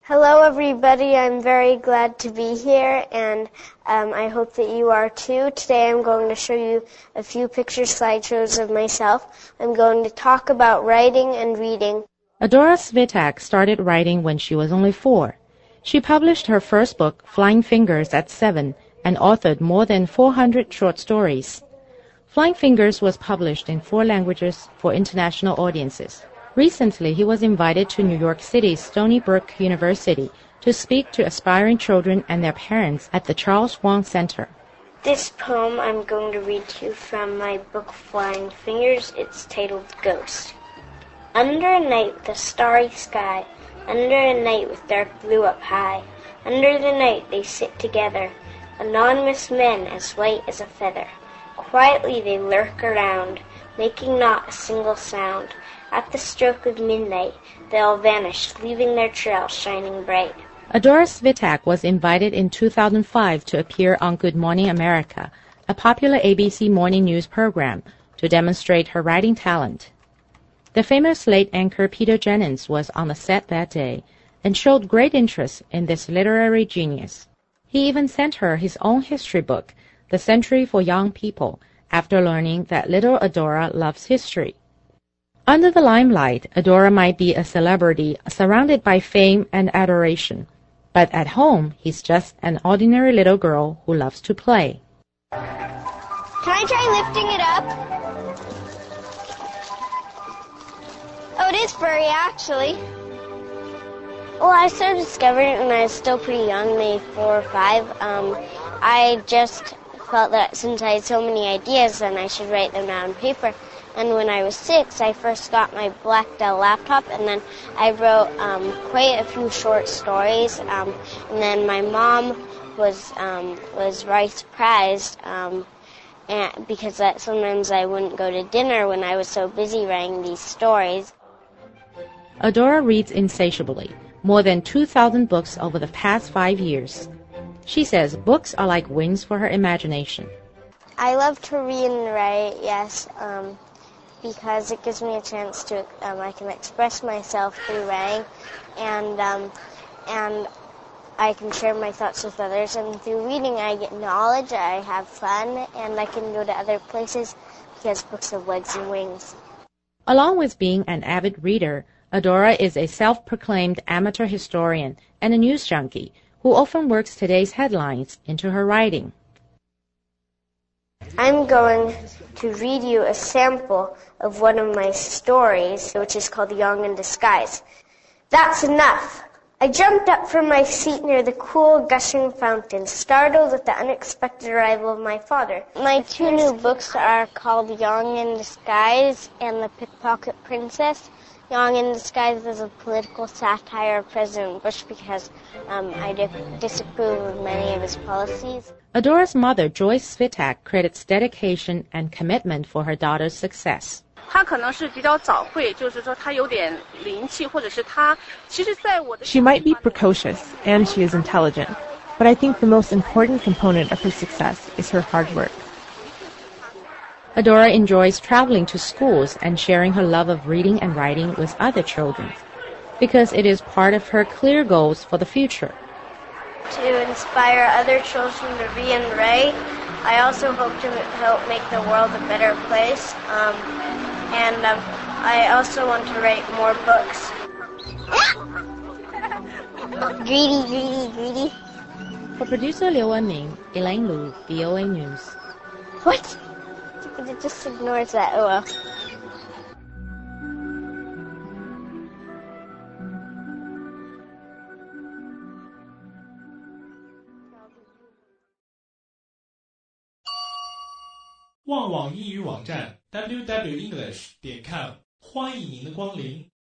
Hello, everybody. I'm very glad to be here, and I hope that you are too. Today I'm going to show you a few picture slideshows of myself. I'm going to talk about writing and reading. Adora Svitak started writing when she was only 4. She published her first book, Flying Fingers, at 7 and authored more than 400 short stories. Flying Fingers was published in 4 languages for international audiences. Recently, he was invited to New York City's Stony Brook University to speak to aspiring children and their parents at the Charles Wang Center. This poem I'm going to read to you from my book Flying Fingers. It's titled Ghost. Under a night with a starry sky, under a night with dark blue up high, under the night they sit together, anonymous men as white as a feather. Quietly they lurk around, making not a single sound. At the stroke of midnight, they all vanish, leaving their trail shining bright. Adora Svitak was invited in 2005 to appear on Good Morning America, a popular ABC morning news program, to demonstrate her writing talent. The famous late anchor Peter Jennings was on the set that day and showed great interest in this literary genius. He even sent her his own history book, The Century for Young People, after learning that little Adora loves history. Under the limelight, Adora might be a celebrity surrounded by fame and adoration, but at home, he's just an ordinary little girl who loves to play. Can I try lifting it up? Oh, it is furry, actually. Well, I started discovering it when I was still pretty young, maybe 4 or 5. I just felt that since I had so many ideas, then I should write them down on paper. And when I was 6, I first got my Black Dell laptop, and then I wrote quite a few short stories. And then my mom was very surprised because sometimes I wouldn't go to dinner when I was so busy writing these stories. Adora reads insatiably, more than 2,000 books over the past 5 years. She says books are like wings for her imagination. I love to read and write, yes. Because it gives me a chance to, I can express myself through writing, and I can share my thoughts with others. And through reading, I get knowledge, I have fun, and I can go to other places because books have legs and wings. Along with being an avid reader, Adora is a self-proclaimed amateur historian and a news junkie who often works today's headlines into her writing. I'm going to read you a sample of one of my stories, which is called Young in Disguise. That's enough. I jumped up from my seat near the cool, gushing fountain, startled at the unexpected arrival of my father. My 2 new books are called Young in Disguise and The Pickpocket Princess. Young in Disguise is a political satire of President Bush because I disapprove of many of his policies. Adora's mother, Joyce Svitak, credits dedication and commitment for her daughter's success. She might be precocious and she is intelligent, but I think the most important component of her success is her hard work. Adora enjoys traveling to schools and sharing her love of reading and writing with other children, because it is part of her clear goals for the future. To inspire other children to read and write. I also hope to help make the world a better place. And I also want to write more books. Greedy, greedy, greedy. For producer Liu Wenming, Elaine Lu, VOA News. What? It just ignores that. Oh well. 旺网英语网站 www.english.com 欢迎您的光临。